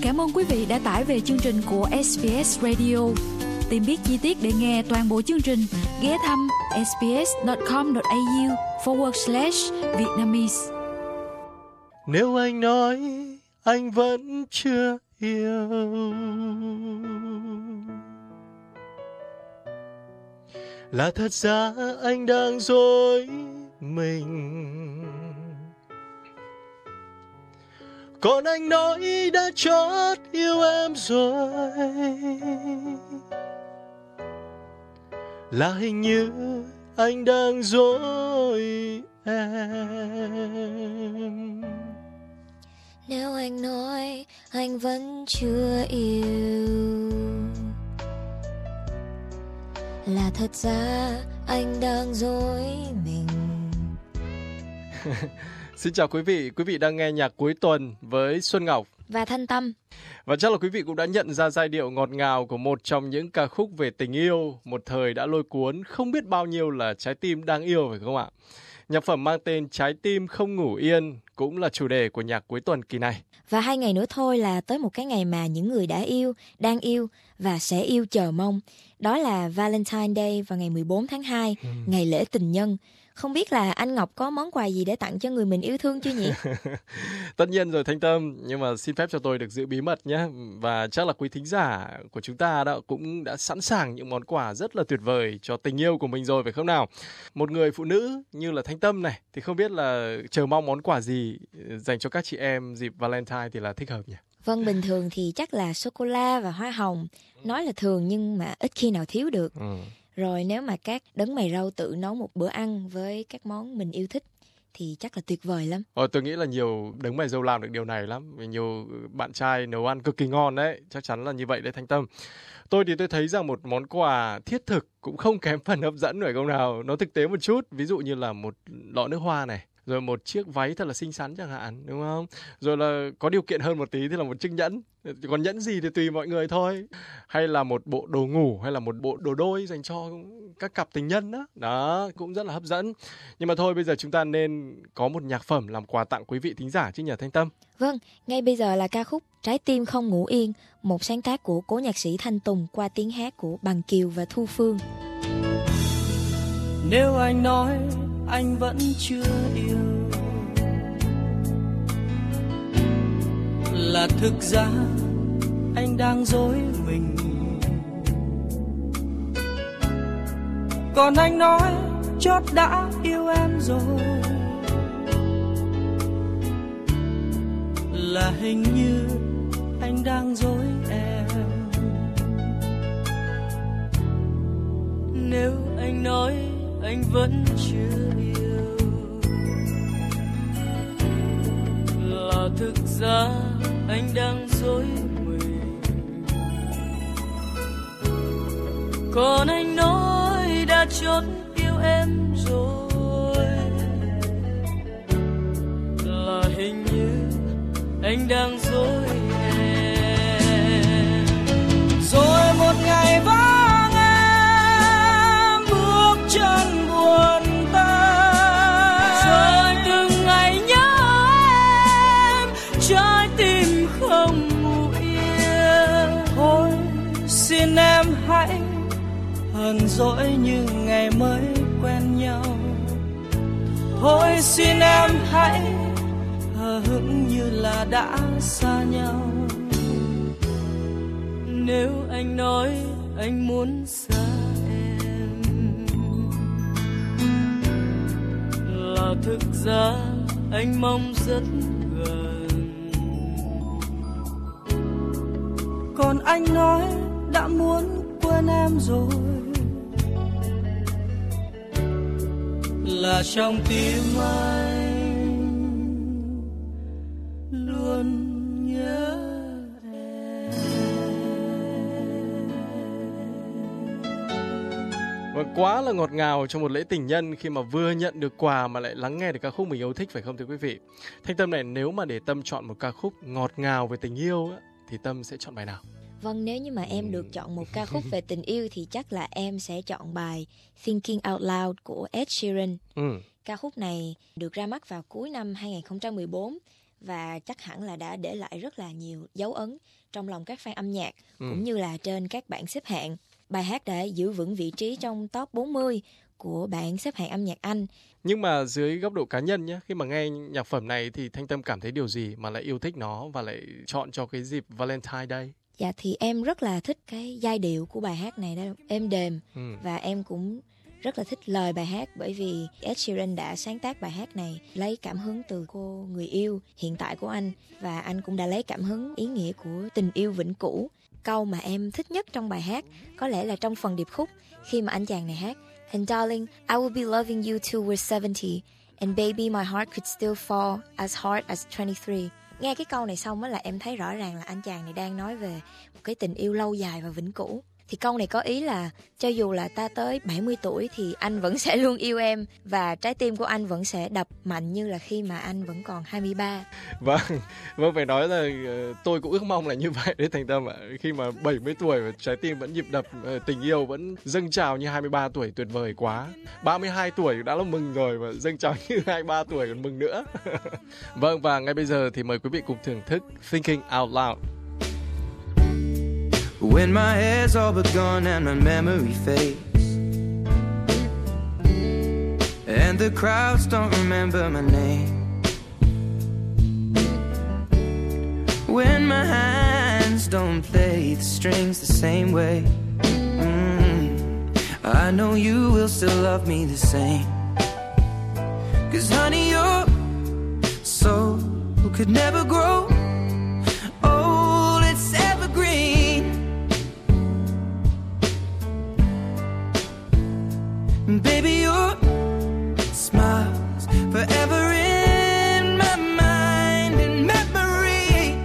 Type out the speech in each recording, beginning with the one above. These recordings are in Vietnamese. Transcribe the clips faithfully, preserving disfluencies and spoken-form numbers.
Cảm ơn quý vị đã tải về chương trình của ét bê ét Radio. Tìm biết chi tiết để nghe toàn bộ chương trình, ghé thăm sbs.com.au forward slash Vietnamese. Nếu anh nói anh vẫn chưa yêu, là thật ra anh đang dối mình. Còn anh nói đã chót yêu em rồi, là hình như anh đang dối em. Nếu anh nói anh vẫn chưa yêu, là thật ra anh đang dối mình. Xin chào quý vị, quý vị đang nghe nhạc cuối tuần với Xuân Ngọc và Thanh Tâm. Và chắc là quý vị cũng đã nhận ra giai điệu ngọt ngào của một trong những ca khúc về tình yêu, một thời đã lôi cuốn không biết bao nhiêu là trái tim đang yêu, phải không ạ? Nhạc phẩm mang tên Trái tim không ngủ yên cũng là chủ đề của nhạc cuối tuần kỳ này. Và hai ngày nữa thôi là tới một cái ngày mà những người đã yêu, đang yêu và sẽ yêu chờ mong. Đó là Valentine Day vào ngày mười bốn tháng hai, ừ. ngày lễ tình nhân. Không biết là anh Ngọc có món quà gì để tặng cho người mình yêu thương chưa nhỉ? Tất nhiên rồi Thanh Tâm, nhưng mà xin phép cho tôi được giữ bí mật nhé. Và chắc là quý thính giả của chúng ta đó cũng đã sẵn sàng những món quà rất là tuyệt vời cho tình yêu của mình rồi, phải không nào? Một người phụ nữ như là Thanh Tâm này thì không biết là chờ mong món quà gì dành cho các chị em dịp Valentine thì là thích hợp nhỉ? Vâng, bình thường thì chắc là sô-cô-la và hoa hồng. Nói là thường nhưng mà ít khi nào thiếu được. Ừ. Rồi nếu mà các đấng mày rau tự nấu một bữa ăn với các món mình yêu thích thì chắc là tuyệt vời lắm. Ờ, tôi nghĩ là nhiều đấng mày rau làm được điều này lắm. Vì nhiều bạn trai nấu ăn cực kỳ ngon đấy. Chắc chắn là như vậy đấy Thanh Tâm. Tôi thì tôi thấy rằng một món quà thiết thực cũng không kém phần hấp dẫn phải không nào? Nó thực tế một chút. Ví dụ như là một lọ nước hoa này, rồi một chiếc váy thật là xinh xắn chẳng hạn, đúng không? Rồi là có điều kiện hơn một tí thì là một chiếc nhẫn. Còn nhẫn gì thì tùy mọi người thôi. Hay là một bộ đồ ngủ, hay là một bộ đồ đôi dành cho các cặp tình nhân đó. Đó, cũng rất là hấp dẫn. Nhưng mà thôi, bây giờ chúng ta nên có một nhạc phẩm làm quà tặng quý vị thính giả chứ nhỉ Thanh Tâm? Vâng, ngay bây giờ là ca khúc Trái tim không ngủ yên, một sáng tác của cố nhạc sĩ Thanh Tùng qua tiếng hát của Bằng Kiều và Thu Phương. Nếu anh nói anh vẫn chưa yêu, là thực ra anh đang dối mình. Còn anh nói chót đã yêu em rồi, là hình như anh đang dối em. Nếu anh nói anh vẫn chưa yêu, là thực ra anh đang dối mình. Còn anh nói đã chót yêu em rồi, là hình như anh đang dối em. Rồi một ngày vắng em bước chân buồn tênh, rồi từng ngày nhớ em, trái tim không ngủ yên. Thôi xin em hãy hờn dỗi như ngày mới quen nhau. Thôi xin em hãy hờ hững như là đã xa nhau. Nếu anh nói anh muốn xa em, là thực ra anh mong rất gần. Còn anh nói đã muốn quên em rồi, là trong tim anh luôn nhớ em. Và quá là ngọt ngào trong một lễ tình nhân khi mà vừa nhận được quà mà lại lắng nghe được ca khúc mình yêu thích, phải không thưa quý vị? Thanh Tâm này, nếu mà để Tâm chọn một ca khúc ngọt ngào về tình yêu á, thì Tâm sẽ chọn bài nào? Vâng, nếu như mà em được chọn một ca khúc về tình yêu thì chắc là em sẽ chọn bài Thinking Out Loud của Ed Sheeran. Ừ. Ca khúc này được ra mắt vào cuối năm hai không một bốn và chắc hẳn là đã để lại rất là nhiều dấu ấn trong lòng các fan âm nhạc, Ừ. cũng như là trên các bảng xếp hạng. Bài hát đã giữ vững vị trí trong top bốn mươi của bảng xếp hạng âm nhạc Anh. Nhưng mà dưới góc độ cá nhân nhé, khi mà nghe nhạc phẩm này thì Thanh Tâm cảm thấy điều gì mà lại yêu thích nó và lại chọn cho cái dịp Valentine Day? Dạ thì em rất là thích cái giai điệu của bài hát này đó, êm đềm. Ừ. Và em cũng rất là thích lời bài hát, bởi vì Ed Sheeran đã sáng tác bài hát này lấy cảm hứng từ cô người yêu hiện tại của anh, và anh cũng đã lấy cảm hứng ý nghĩa của tình yêu vĩnh cửu. Câu mà em thích nhất trong bài hát có lẽ là trong phần điệp khúc, khi mà anh chàng này hát: And darling, I will be loving you till we're seventy, and baby my heart could still fall as hard as twenty-three. Nghe cái câu này xong á là em thấy rõ ràng là anh chàng này đang nói về một cái tình yêu lâu dài và vĩnh cửu. Thì câu này có ý là cho dù là ta tới bảy mươi tuổi thì anh vẫn sẽ luôn yêu em, và trái tim của anh vẫn sẽ đập mạnh như là khi mà anh vẫn còn hai mươi ba. Vâng, vâng phải nói là uh, tôi cũng ước mong là như vậy đấy Thành Tâm ạ. Khi mà bảy mươi tuổi và trái tim vẫn nhịp đập, uh, tình yêu vẫn dâng trào như hai mươi ba tuổi, tuyệt vời quá. ba mươi hai tuổi đã là mừng rồi, mà dâng trào như hai mươi ba tuổi còn mừng nữa. Vâng, và ngay bây giờ thì mời quý vị cùng thưởng thức Thinking Out Loud. When my hair's all but gone and my memory fades, and the crowds don't remember my name, when my hands don't play the strings the same way, mm, I know you will still love me the same. 'Cause honey, your soul could never grow old, it's evergreen. Baby, your smile's forever in my mind and memory.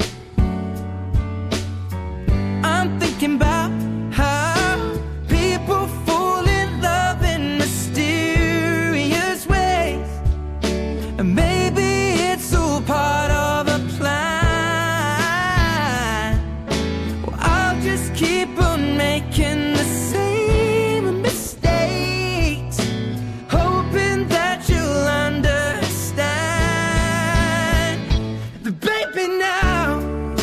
I'm thinking about how people fall in love in mysterious ways, and maybe it's all part of a plan. Well, I'll just keep on making the same mistakes, hoping that you'll understand. But baby, now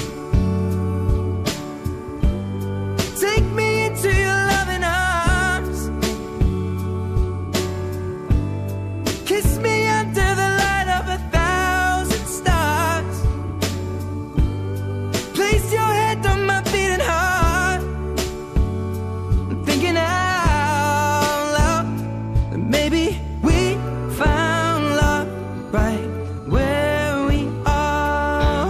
take me into your loving arms, kiss me under the light of a thousand stars, place your head on my beating heart. I'm thinking out loud that maybe we found love right where we are.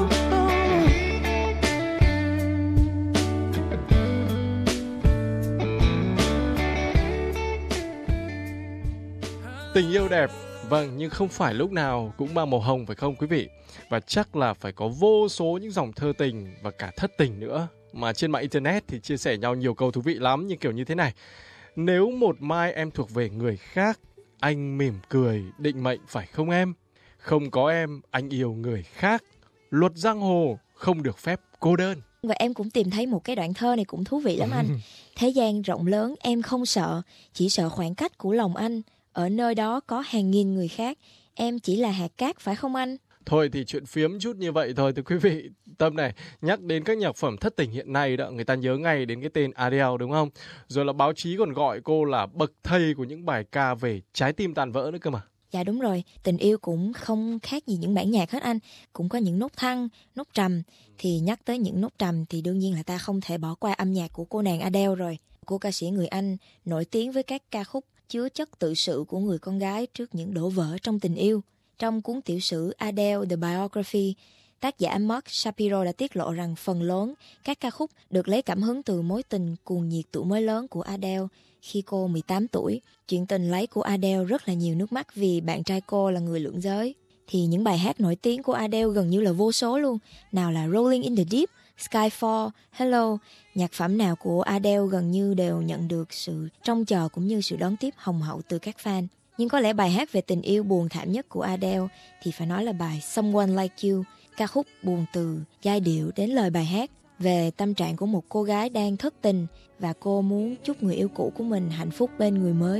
Tình yêu đẹp, vâng, nhưng không phải lúc nào cũng mang màu hồng phải không quý vị? Và chắc là phải có vô số những dòng thơ tình và cả thất tình nữa. Mà trên mạng internet thì chia sẻ nhau nhiều câu thú vị lắm, như kiểu như thế này: nếu một mai em thuộc về người khác, anh mỉm cười định mệnh phải không em? Không có em, anh yêu người khác. Luật giang hồ không được phép cô đơn. Và em cũng tìm thấy một cái đoạn thơ này cũng thú vị lắm anh. Thế gian rộng lớn em không sợ, chỉ sợ khoảng cách của lòng anh. Ở nơi đó có hàng nghìn người khác, em chỉ là hạt cát phải không anh? Thôi thì chuyện phiếm chút như vậy thôi thưa quý vị. Tâm này, nhắc đến các nhạc phẩm thất tình hiện nay đó, người ta nhớ ngay đến cái tên Adele đúng không? Rồi là báo chí còn gọi cô là bậc thầy của những bài ca về trái tim tan vỡ nữa cơ mà. Dạ đúng rồi, tình yêu cũng không khác gì những bản nhạc hết anh. Cũng có những nốt thăng, nốt trầm. Thì nhắc tới những nốt trầm thì đương nhiên là ta không thể bỏ qua âm nhạc của cô nàng Adele rồi. Cô ca sĩ người Anh nổi tiếng với các ca khúc chứa chất tự sự của người con gái trước những đổ vỡ trong tình yêu. Trong cuốn tiểu sử Adele The Biography, tác giả Mark Shapiro đã tiết lộ rằng phần lớn các ca khúc được lấy cảm hứng từ mối tình cuồng nhiệt tuổi mới lớn của Adele khi cô mười tám tuổi. Chuyện tình lấy của Adele rất là nhiều nước mắt vì bạn trai cô là người lưỡng giới. Thì những bài hát nổi tiếng của Adele gần như là vô số luôn. Nào là Rolling in the Deep, Skyfall, Hello. Nhạc phẩm nào của Adele gần như đều nhận được sự trông chờ cũng như sự đón tiếp hồng hậu từ các fan. Nhưng có lẽ bài hát về tình yêu buồn thảm nhất của Adele thì phải nói là bài Someone Like You, ca khúc buồn từ giai điệu đến lời bài hát, về tâm trạng của một cô gái đang thất tình và cô muốn chúc người yêu cũ của mình hạnh phúc bên người mới.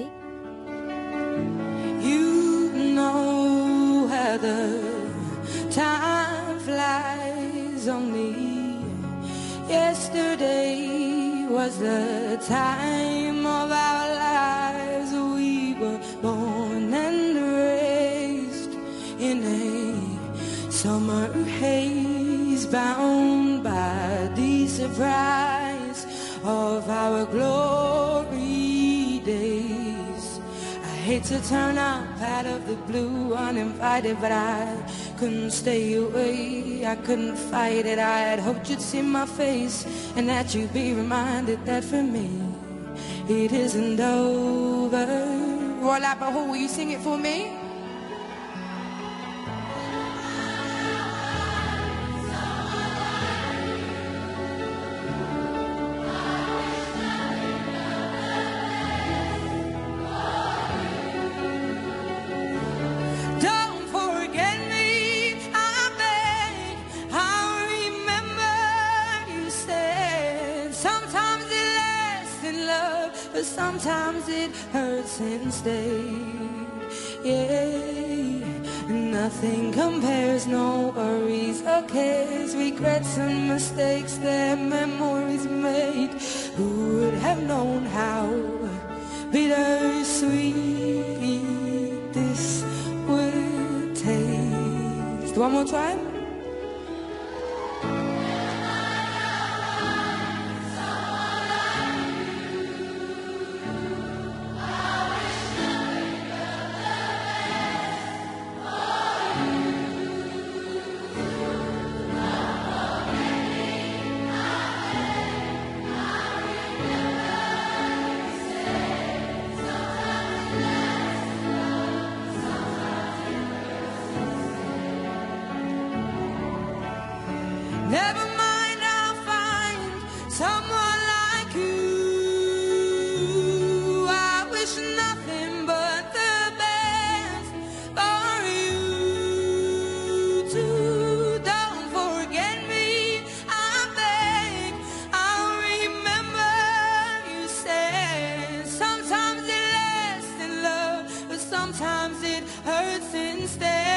You know how the time was only yesterday, was the time of our lives. We were born and raised in a summer haze, bound by the surprise of our glory days. I hate to turn up out of the blue uninvited, but I couldn't stay away, I couldn't fight it. I had hoped you'd see my face and that you'd be reminded that for me it isn't over. Roy Lapahoe, will you sing it for me? Sometimes it hurts instead. Yeah, nothing compares, no worries or cares, regrets and mistakes that memories made. Who would have known how bittersweet this would taste? One more time. Never mind, I'll find someone like you. I wish nothing but the best for you too. Don't forget me, I beg. I'll remember you said sometimes it lasts in love, but sometimes it hurts instead.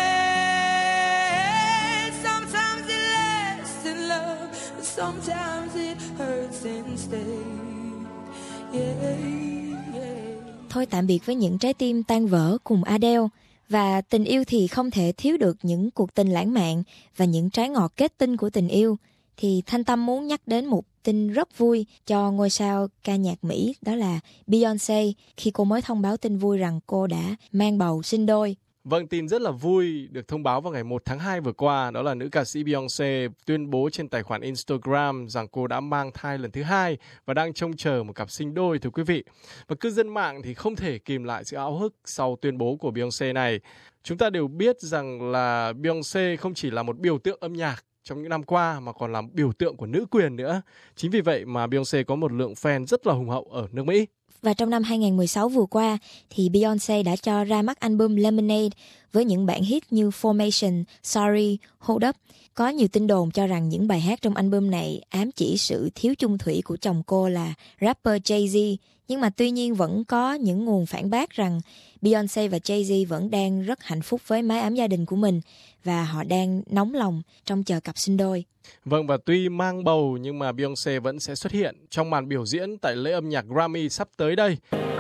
Sometimes it hurts instead. Yeah, yeah. Thôi tạm biệt với những trái tim tan vỡ cùng Adele. Và tình yêu thì không thể thiếu được những cuộc tình lãng mạn và những trái ngọt kết tinh của tình yêu. Thì Thanh Tâm muốn nhắc đến một tin rất vui cho ngôi sao ca nhạc Mỹ, đó là Beyoncé, khi cô mới thông báo tin vui rằng cô đã mang bầu sinh đôi. Vâng, tin rất là vui được thông báo vào ngày một tháng hai vừa qua, đó là nữ ca sĩ Beyoncé tuyên bố trên tài khoản Instagram rằng cô đã mang thai lần thứ hai và đang trông chờ một cặp sinh đôi, thưa quý vị. Và cư dân mạng thì không thể kìm lại sự háo hức sau tuyên bố của Beyoncé này. Chúng ta đều biết rằng là Beyoncé không chỉ là một biểu tượng âm nhạc trong những năm qua mà còn là biểu tượng của nữ quyền nữa. Chính vì vậy mà Beyoncé có một lượng fan rất là hùng hậu ở nước Mỹ. Và trong năm hai không một sáu vừa qua thì Beyoncé đã cho ra mắt album Lemonade với những bản hit như Formation, Sorry, Hold Up. Có nhiều tin đồn cho rằng những bài hát trong album này ám chỉ sự thiếu chung thủy của chồng cô là rapper Jay-Z. Nhưng mà tuy nhiên vẫn có những nguồn phản bác rằng Beyoncé và Jay-Z vẫn đang rất hạnh phúc với mái ấm gia đình của mình và họ đang nóng lòng trong chờ cặp sinh đôi. Vâng, và tuy mang bầu nhưng mà Beyoncé vẫn sẽ xuất hiện trong màn biểu diễn tại lễ âm nhạc Grammy sắp tới đây.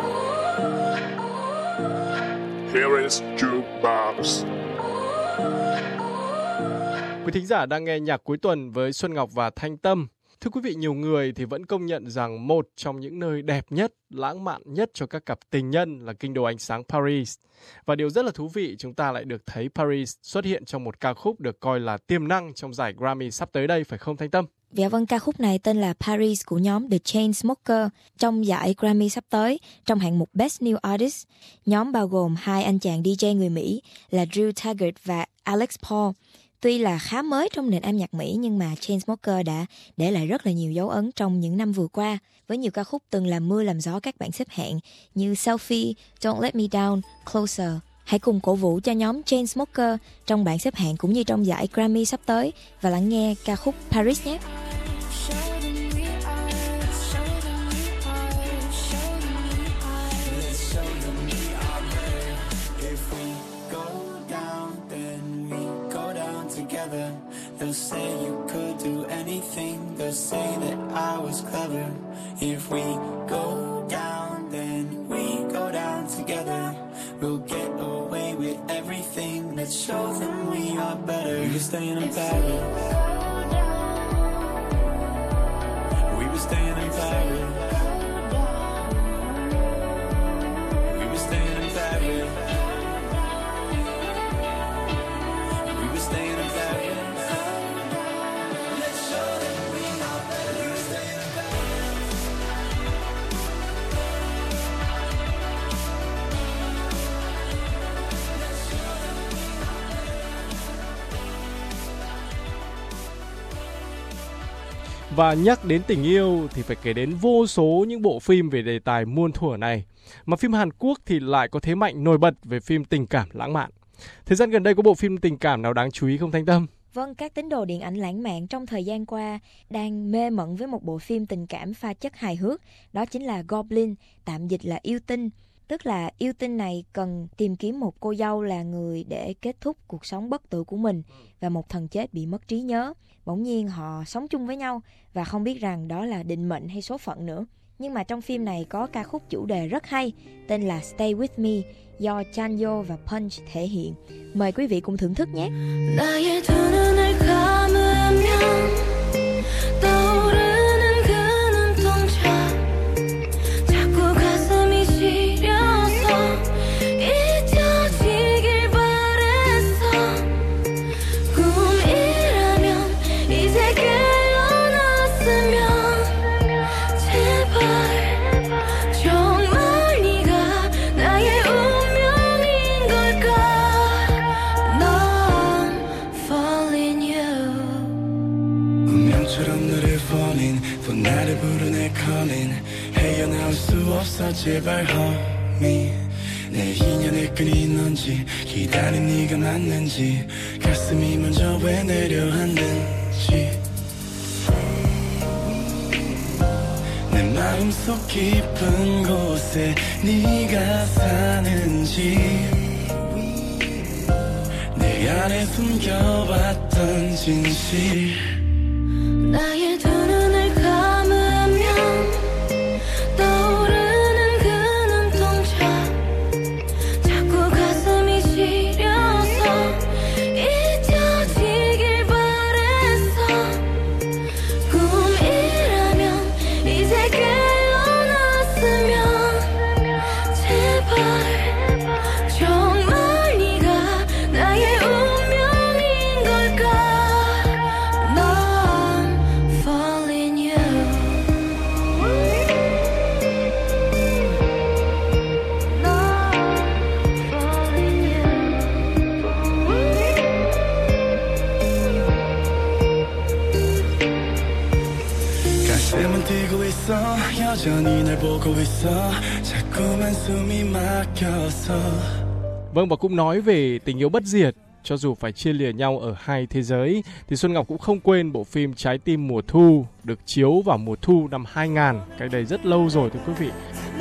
Here is Jukebox. Quý thính giả đang nghe nhạc cuối tuần với Xuân Ngọc và Thanh Tâm. Thưa quý vị, nhiều người thì vẫn công nhận rằng một trong những nơi đẹp nhất, lãng mạn nhất cho các cặp tình nhân là kinh đô ánh sáng Paris. Và điều rất là thú vị, chúng ta lại được thấy Paris xuất hiện trong một ca khúc được coi là tiềm năng trong giải Grammy sắp tới đây, phải không Thanh Tâm? Dạ vâng, ca khúc này tên là Paris của nhóm The Chainsmokers trong giải Grammy sắp tới trong hạng mục Best New Artist. Nhóm bao gồm hai anh chàng đi jay người Mỹ là Drew Taggart và Alex Paul. Tuy là khá mới trong nền âm nhạc Mỹ nhưng mà Chainsmokers đã để lại rất là nhiều dấu ấn trong những năm vừa qua với nhiều ca khúc từng làm mưa làm gió các bảng xếp hạng như Selfie, Don't Let Me Down, Closer. Hãy cùng cổ vũ cho nhóm Chainsmokers trong bảng xếp hạng cũng như trong giải Grammy sắp tới và lắng nghe ca khúc Paris nhé. The They'll say you could do anything. They'll say that I was clever. If we go down, then we go down together. We'll get away with everything. Let's show them we are better. We were staying in Paris. We were staying in Paris. We were staying in Paris. We were staying in Paris. Let's show them we are better. We were staying in Paris. Và nhắc đến tình yêu thì phải kể đến vô số những bộ phim về đề tài muôn thuở này. Mà phim Hàn Quốc thì lại có thế mạnh nổi bật về phim tình cảm lãng mạn. Thời gian gần đây có bộ phim tình cảm nào đáng chú ý không Thanh Tâm? Vâng, các tín đồ điện ảnh lãng mạn trong thời gian qua đang mê mẩn với một bộ phim tình cảm pha chất hài hước. Đó chính là Goblin, tạm dịch là Yêu Tinh. Tức là yêu tinh này cần tìm kiếm một cô dâu là người để kết thúc cuộc sống bất tử của mình và một thần chết bị mất trí nhớ. Bỗng nhiên họ sống chung với nhau và không biết rằng đó là định mệnh hay số phận nữa. Nhưng mà trong phim này có ca khúc chủ đề rất hay tên là Stay With Me do Chanyeol và Punch thể hiện. Mời quý vị cùng thưởng thức nhé. 제발 homie 내 인연의 끈이 넌지 기다린 네가 맞는지 가슴이 먼저 왜 내려앉는지 내 마음속 깊은 곳에 네가 사는지 내 안에 숨겨왔던 진실 나의 두 눈을 감으면 여전히 날 보고 있어 자꾸만 숨이 막혀서. Vâng, và cũng nói về tình yêu bất diệt, cho dù phải chia lìa nhau ở hai thế giới, thì Xuân Ngọc cũng không quên bộ phim Trái tim mùa thu được chiếu vào mùa thu năm hai nghìn, cách đây rất lâu rồi thưa quý vị.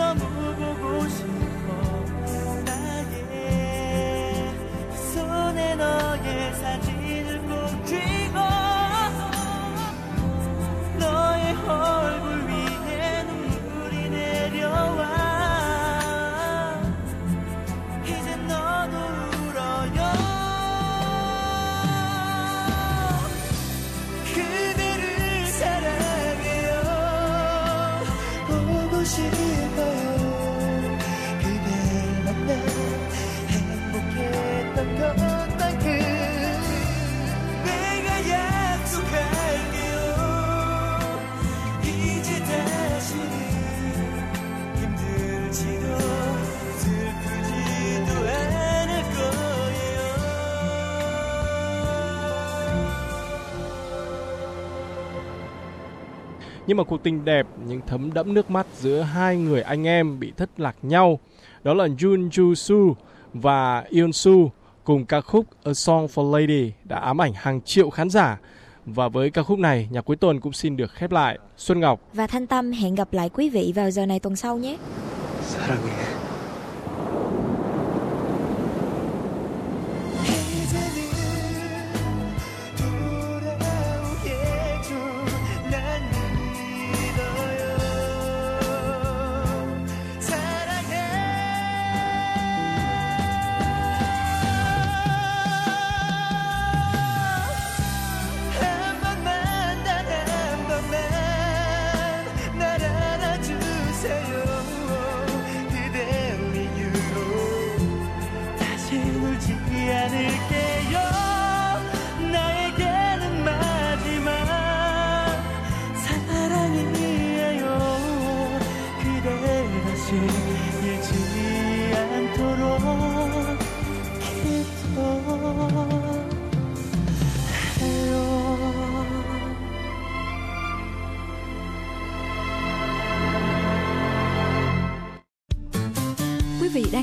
Nhưng mà cuộc tình đẹp nhưng thấm đẫm nước mắt giữa hai người anh em bị thất lạc nhau, đó là Jun Joo Soo và Yeon Soo cùng ca khúc A Song for Lady đã ám ảnh hàng triệu khán giả. Và với ca khúc này, nhạc cuối tuần cũng xin được khép lại. Xuân Ngọc và Thanh Tâm hẹn gặp lại quý vị vào giờ này tuần sau nhé. 사랑해.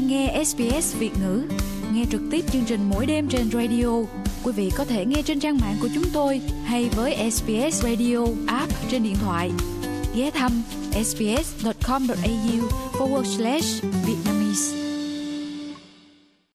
đang nghe ét bê ét Việt ngữ. Nghe trực tiếp chương trình mỗi đêm trên radio. Quý vị có thể nghe trên trang mạng của chúng tôi hay với ét bê ét Radio app trên điện thoại. Ghé thăm sbs.com.au forward slash Vietnamese.